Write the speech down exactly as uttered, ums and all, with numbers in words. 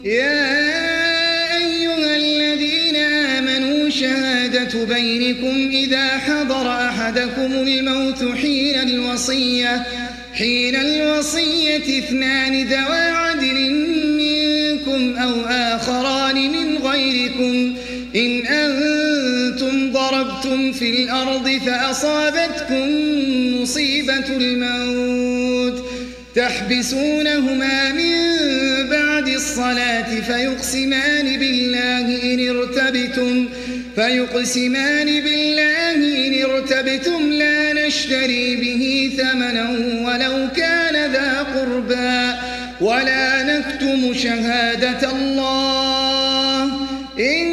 يا أيها الذين آمنوا شهادة بينكم إذا حضر أحدكم الموت حين الوصية حين الوصية اثنان ذوى عدل منكم أو آخران من غيركم إن أنتم ضربتم في الأرض فأصابتكم مصيبة الموت تحبسونهما من بعد الصلاة فيقسمان بالله إن ارتبتم فيقسمان بالله إن ارتبتم لا نشتري به ثمنا ولو كان ذا قربى ولا نكتم شهادة الله إن